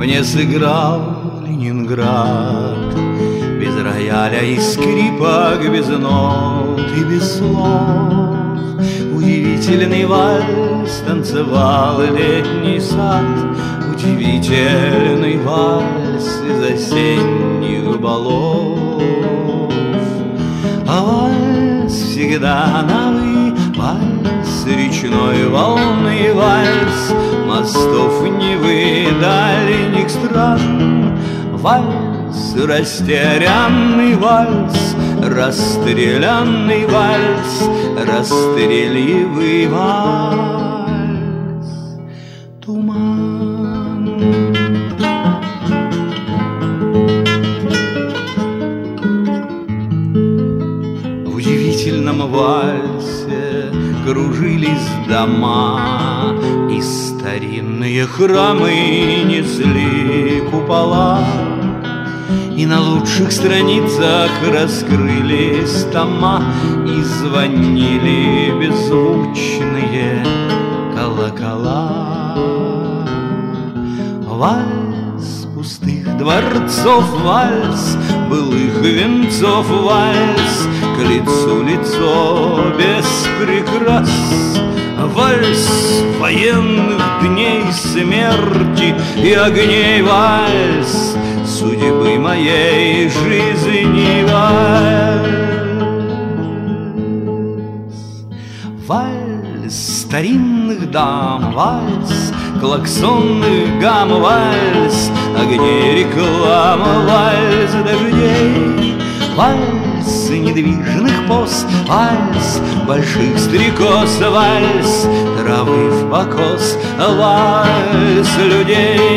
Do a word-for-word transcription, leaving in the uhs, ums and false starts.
мне сыграл Ленинград. Без рояля и скрипок, без нот и без слов удивительный вальс танцевал летний сад. Удивительный вальс из осенних балов. А вальс всегда новый, вальс речной волны, вальс мостов Невы, дальних стран. Вальс растерянный, вальс расстрелянный, вальс расстрельливый вальс. Туман. В удивительном вальсе кружились дома, и старинные храмы несли купола. И на лучших страницах раскрылись тома, и звонили беззвучные колокола. Вальс пустых дворцов, вальс былых венцов, вальс к лицу лицо без прикрас. Вальс военных дней смерти и огней, вальс судьбы моей жизни, вальс. Вальс старинных дам, вальс клаксонных гам, вальс огней реклама, вальс дождей, вальс недвижных поз, вальс больших стрекоз, вальс травы в покос, вальс людей.